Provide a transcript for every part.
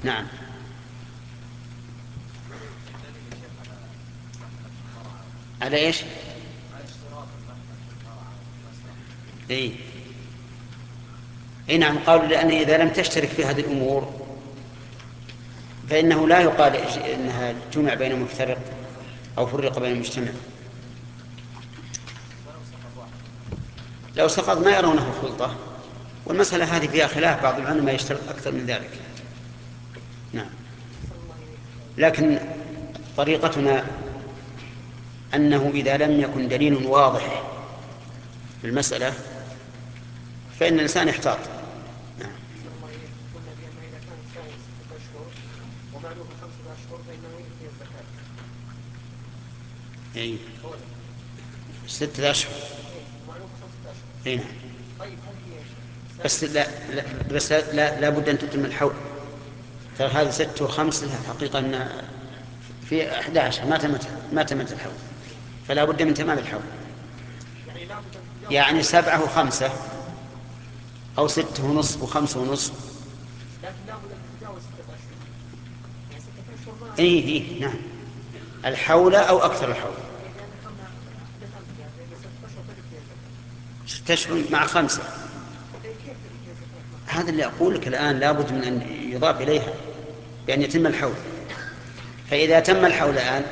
نعم. على ايش؟ اي نعم، قالوا لأن إذا لم تشترك في هذه الأمور فإنه لا يقال إنها جمع بين مفترق أو فرق بين المجتمع. لو سقط ما يرونه خلطة، والمسألة هذه فيها خلاف، بعض العلماء يشترط أكثر من ذلك. نعم. لكن طريقتنا أنه إذا لم يكن دليل واضح في المسألة فإن الإنسان يحتاط. نعم. أي 6 أشهر. أي نعم. بس لا بد أن تتم الحول. ترى هذه 6 و5 حقيقة أن في 11 ما تمت الحول، فلا بد من تمام الحول. يعني 7 و5 أو 6 ونصف و5 ونصف. إيه نعم، الحول أو أكثر الحول. 6 أشهر مع 5. هذا اللي أقول لك الآن، لابد من أن يضاف إليها بأن يتم الحول. فإذا تم الحول الآن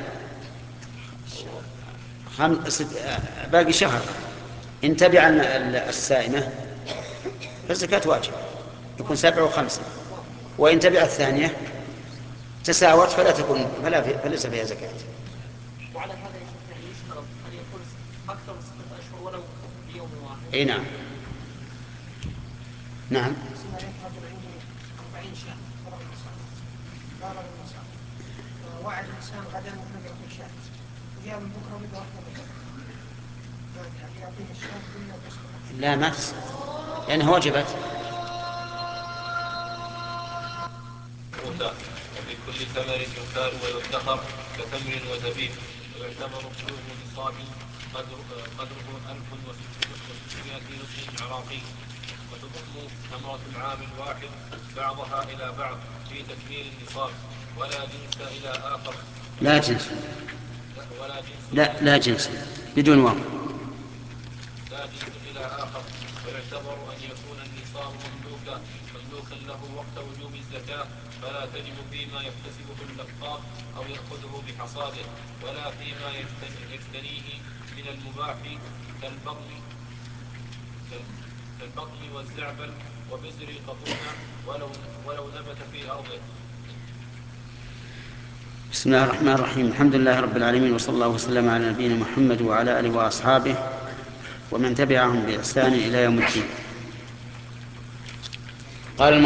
باقي شهر، إن تبع السائمة فالزكاة واجبة، يكون 7 و5. وإن تبع الثانية تساوت فليس فيها زكاة. وعلى هذا يا شيخ يعني يشترط أن يكون أكثر من 6 أشهر ولو بيوم واحد. أي نعم. نعم. رجل عنده 40 شاة فرغ المصاري، وعد الإنسان غدا أنه يعطيه شاة، وجاء من بكرة وبده واحدة بس، هل يعطيه الشاة ولا تسقط؟ لا ما تسقط لأنها وجبت. وفي كل ثمر يختار ويدخر كتمر وزبيب، ويعتبر بلوغ نصاب قدره 1600 نصف عراقي. وتضم ثمرة العام الواحد بعضها إلى بعض في تكميل النصاب، ولا جنس إلى آخر. لا جنس. ولا جنس لا جنس بدون واو. لا جنس إلى آخر. ويعتبر أن يكون النصاب مملوكا له وقت وجوب الزكاة، فلا تجب فيما يكتسبه اللقاط أو يأخذه بحصاده، ولا فيما يجتنيه من المباح كالبطن والزعبل وبزر القطيفة ولو نبت في أرضه. بسم الله الرحمن الرحيم. الحمد لله رب العالمين، وصلى الله وسلم على نبينا محمد وعلى آله وأصحابه ومن تبعهم بإحسان إلى يوم الدين. قال